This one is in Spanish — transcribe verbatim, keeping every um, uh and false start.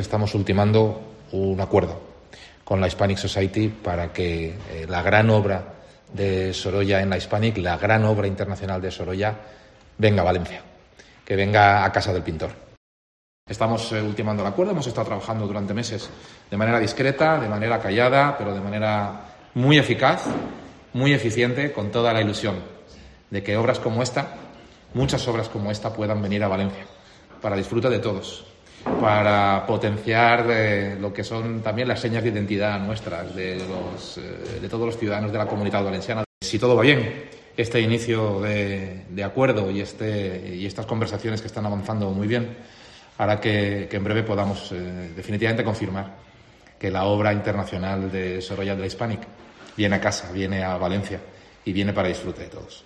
estamos ultimando un acuerdo con la Hispanic Society para que eh, la gran obra de Sorolla en la Hispanic, la gran obra internacional de Sorolla, venga a Valencia, que venga a casa del pintor. Estamos eh, ultimando el acuerdo, hemos estado trabajando durante meses de manera discreta, de manera callada, pero de manera muy eficaz, muy eficiente, con toda la ilusión de que obras como esta, muchas obras como esta, puedan venir a Valencia, para disfrute de todos, para potenciar eh, lo que son también las señas de identidad nuestras, de, los, eh, de todos los ciudadanos de la Comunitat Valenciana. Si todo va bien, este inicio de, de acuerdo y, este, y estas conversaciones que están avanzando muy bien hará que, que en breve podamos eh, definitivamente confirmar que la obra internacional de Sorolla de la Hispanic viene a casa, viene a Valencia y viene para disfrute de todos.